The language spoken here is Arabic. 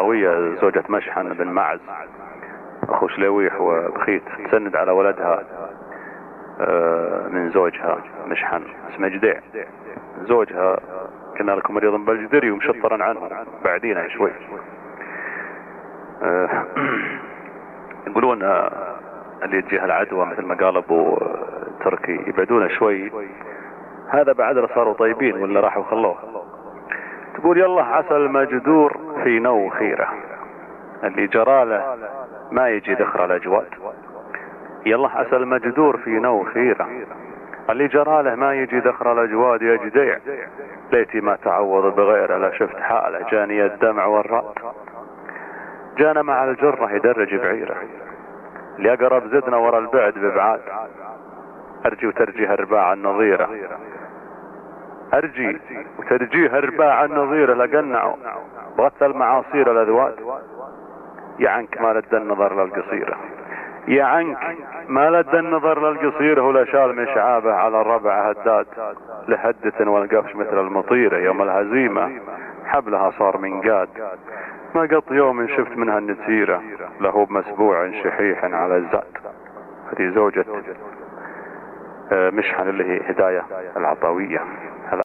العطوية زوجة مشحن بن معز أخو شلويح وبخيت، تسند على ولدها من زوجها مشحن اسمه جديع. زوجها كنا لكم مريض بالجدري ومشطرا عنه بعدين شوي. يقولون اللي يجيها العدوى مثل ما قال ابو تركي يبعدونه شوي، هذا بعد صاروا طيبين ولا راحوا خلوه. تقول يلا عسى المجدور في نو خيره، اللي جراله ما يجي ذخر الاجواد. يلا عسى المجدور في نو خيره، اللي جراله ما يجي ذخر الاجواد. يا جديع ليتي ما تعوض بغيره، لا شفت حاله جاني الدمع والراد. جانا مع الجرة يدرج بعيره، اللي اقرب زدنا ورا البعد ببعاد. ارجي وترجيها الرباع النظيره، ارجي وترجيها الرباع النظيره. لقنعوا بغت المعاصير الاذواد. يا عنك ما لدى النظر للقصيره، يا عنك ما لدى النظر للقصيره. ولا شال من شعابه على الربع هداد، لهدة والقفش مثل المطيره. يوم الهزيمه حبلها صار منقاد، ما قط يوم شفت منها النسيره. له بمسبوع شحيح على الزاد. هذه زوجة مشحن اللي هي هداية العطوية.